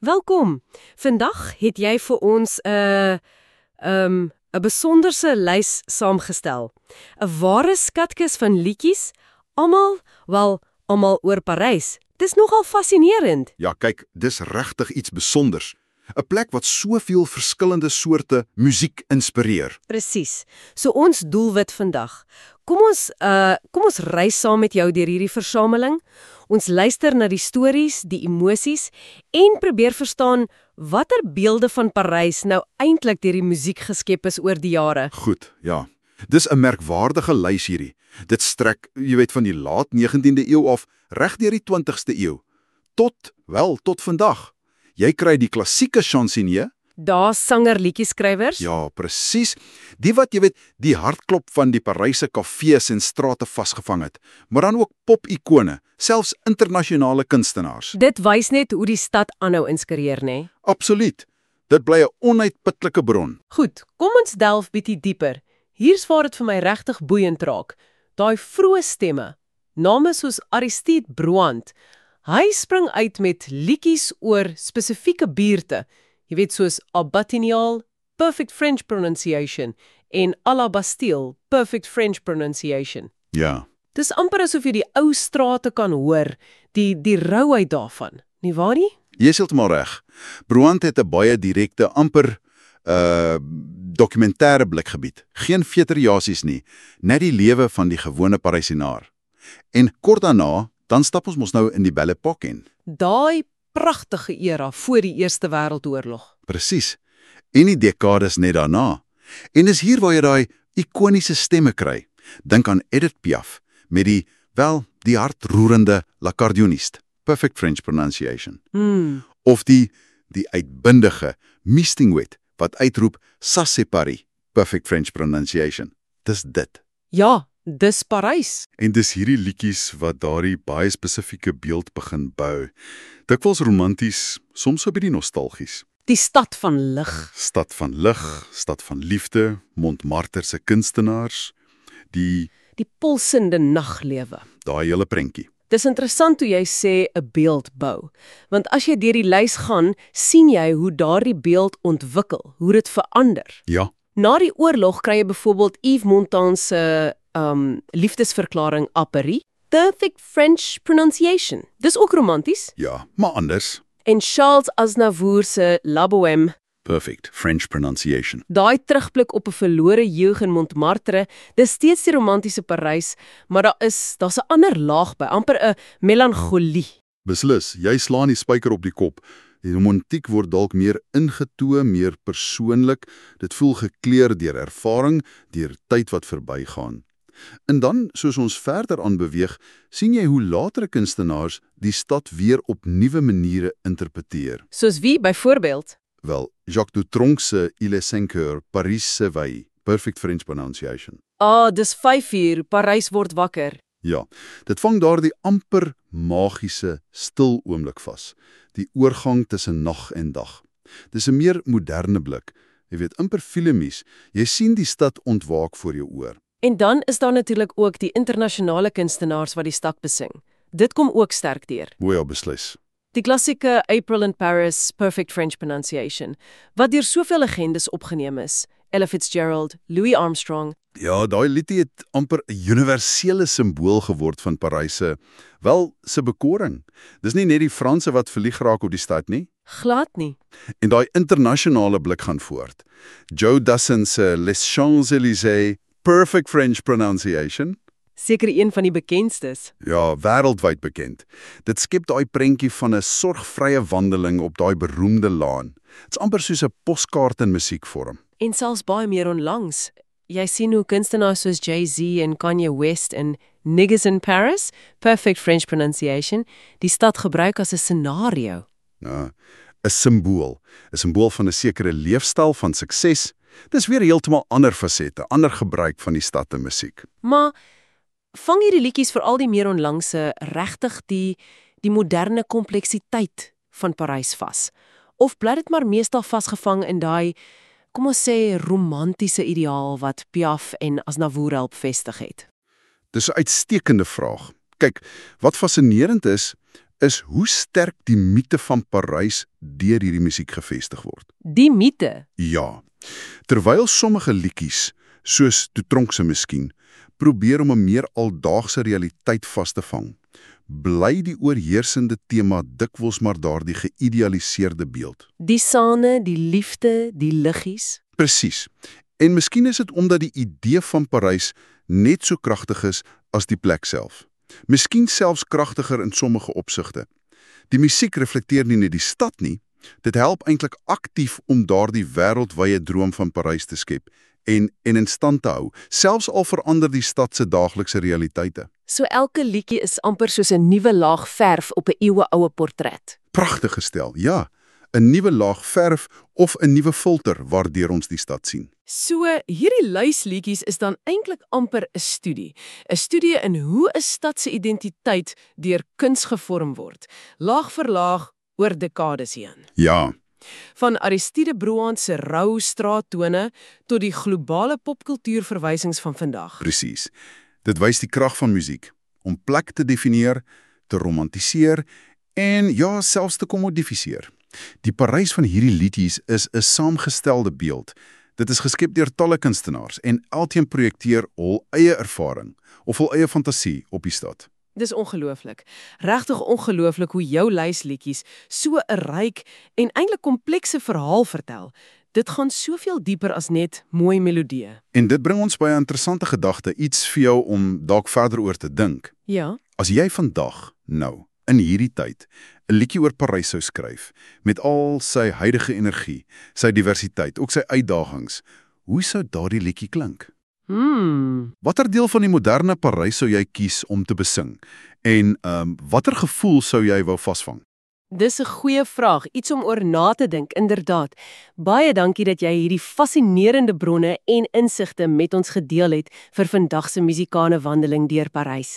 Welkom. Vandag het jy vir ons 'n besonderse lys saamgestel. 'n Ware skatkis van liedjies, almal oor Parys. Dis nogal fascinerend. Ja, kyk, dis regtig iets besonders. 'n Plek wat soveel verskillende soorte musiek inspireer. Presies. So ons doelwit vandag. Kom ons reis saam met jou deur hierdie versameling. Ons luister na die stories, die emosies en probeer verstaan watter beelde van Parys nou eintlik deur die musiek geskep is oor die jare. Goed, ja. Dis 'n merkwaardige lys hierdie. Dit strek, jy weet, van die laat 19de eeu af reg deur die 20ste eeu tot vandag. Jy kry die klassieke chansonnier. Daar's sanger-liedjieskrywers. Ja, presies. Die wat, jy weet, die hartklop van die Paryse kafees en strate vasgevang het. Maar dan ook pop-ikone, selfs internasionale kunstenaars. Dit wys net hoe die stad aanhou inspireer, né? Absoluut. Dit bly 'n onuitputlike bron. Goed, kom ons delf bietjie dieper. Hier's waar dit vir my regtig boeiend raak. Daai vroeë stemme, name soos Aristide Bruant. Hy spring uit met liedjies oor spesifieke buurte. Jy weet, soos Batignolles, perfect French pronunciation, en à la Bastille, perfect French pronunciation. Ja. Dis amper asof jy die ou strate kan hoor, die rouheid daarvan. Nie waar nie? Jy is heeltemal reg. Bruant het 'n baie direkte, amper dokumentêre blik gebied. Geen veteriasies nie, net die lewe van die gewone Parysenaar. En kort daarna, dan stap ons mos nou in die Belle Époque in. Daai pragtige era voor die Eerste Wêreldoorlog. Presies. En die dekades net daarna. En dis hier waar jy daai ikoniese stemme kry. Dink aan Edith Piaf met die hartroerende L'Accordéoniste, perfect French pronunciation. Of die uitbundige Mistingwet wat uitroep Ça c'est Paris, perfect French pronunciation. Dis dit. Ja, dis Parys. En dis hierdie liedjies wat daardie baie spesifieke beeld begin bou. Dikwels romanties, soms 'n bietjie nostalgies. Die stad van lig. Stad van lig, stad van liefde, Montmartre se kunstenaars, die Pulsende naglewe. daai hele prentjie. Dis interessant hoe jy sê 'n beeld bou. Want as jy deur die lys gaan, sien jy hoe daardie beeld ontwikkel, hoe dit verander. Ja, Na die oorlog kry jy byvoorbeeld Yves Montand se liefdesverklaring à Paris, perfect French pronunciation. Dis ook romanties. ja, maar anders. En Charles Aznavour se La Bohème, Perfect French pronunciation. daai terugblik op 'n verlore jeug in Montmartre, dis steeds die romantiese Parys, maar daar's 'n ander laag by, amper 'n melancholie. Beslis, jy slaan die spyker op die kop. Die romantiek word dalk meer ingetoe, meer persoonlik. Dit voel gekleur deur ervaring, deur tyd wat verbygaan. En dan, soos ons verder aanbeweeg, sien jy hoe latere kunstenaars die stad weer op nuwe maniere interpreteer. Soos wie byvoorbeeld? Wel, Jacques Dutronc se Il est 5 heures, Paris s'éveille, perfect French pronunciation. Dis 5 uur, Parys word wakker. Ja, dit vang daardie amper magiese stil oomblik vas, die oorgang tussen nag en dag. Dis 'n meer moderne blik, jy weet, amper filmies. Jy sien die stad ontwaak voor jou oor. En dan is daar natuurlik ook die internasionale kunstenaars wat die stad besing. Dit kom ook sterk deur. O ja, beslis. Die klassieke April in Paris, perfect French pronunciation, wat deur soveel legendes opgeneem is. Ella Fitzgerald, Louis Armstrong. Ja, daai liedjie het amper 'n universele simbool geword van Parys se bekoring. Dis nie net die Franse wat verlieg raak op die stad nie. Glad nie. En daai internasionale blik gaan voort. Joe Dassin se Les Champs-Élysées, perfect French pronunciation. Seker een van die bekendstes. Ja, wêreldwyd bekend. Dit skep daai prentjie van 'n sorgvrye wandeling op daai beroemde laan. Dit's amper soos 'n poskaart in musiekvorm. En selfs baie meer onlangs. Jy sien hoe kunstenaars soos Jay-Z en Kanye West en Niggas in Paris, perfect French pronunciation, die stad gebruik as 'n scenario. Ja, 'n simbool van 'n sekere leefstyl van sukses. Dis weer heeltemal ander fasette, ander gebruik van die stad en musiek. Maar vang hierdie liedjies vir al die meer onlangse regtig die moderne kompleksiteit van Parys vas? Of bly dit maar meestal vasgevang in daai, kom ons sê, romantiese ideaal wat Piaf en Aznavour help vestig het? Dis 'n uitstekende vraag. Kyk, wat fascinerend is, is hoe sterk die mite van Parys deur hierdie musiek gevestig word. Die mite. Ja, terwyl sommige liedjies, soos Toe tronk se miskien, probeer om 'n meer aldaagse realiteit vas te vang, bly die oorheersende tema dikwels maar daardie geïdealiseerde beeld. Die sane, die liefde, die liggies. Presies. En miskien is dit omdat die idee van Parys net so kragtig is as die plek self. Miskien selfs kragtiger in sommige opsigte. Die musiek reflekteer nie net die stad nie, dit help eintlik aktief om daardie wêreldwye droom van Parys te skep en in stand te hou, selfs al verander die stad se daaglikse realiteite. So elke liedjie is amper soos 'n nuwe laag verf op 'n eeueoue portret. Pragtig gestel, ja. 'n Nuwe laag verf of 'n nuwe filter waardeur ons die stad sien. So, hierdie lysliedjies is dan eintlik amper 'n studie. 'n Studie in hoe 'n stad se identiteit deur kuns gevorm word, laag vir laag oor dekades heen. Ja, Van Aristide Bruant se rou straattone tot die globale popkultuurverwysings van vandag. presies. Dit wys die krag van musiek om plek te definieer, te romantiseer en ja, selfs te kommodifiseer. Die Parys van hierdie liedjies is 'n saamgestelde beeld. Dit is geskep deur talle kunstenaars en elkeen projekteer hul eie ervaring of hul eie fantasie op die stad. Dis ongelooflik. Regtig ongelooflik hoe jou lysliedjies so 'n ryk en eintlik komplekse verhaal vertel. Dit gaan soveel dieper as net mooi melodieë. En dit bring ons by 'n interessante gedagte, iets vir jou om dalk verder oor te dink. Ja, As jy vandag, nou, in hierdie tyd, 'n liedjie oor Parys sou skryf, met al sy huidige energie, sy diversiteit, ook sy uitdagings, hoe sou daardie liedjie klink? Watter deel van die moderne Parys sou jy kies om te besing? En watter gevoel sou jy wou vasvang? Dis 'n goeie vraag, iets om oor na te dink, inderdaad. Baie dankie dat jy hierdie fascinerende bronne en insigte met ons gedeel het vir vandag se musikale wandeling deur Parys.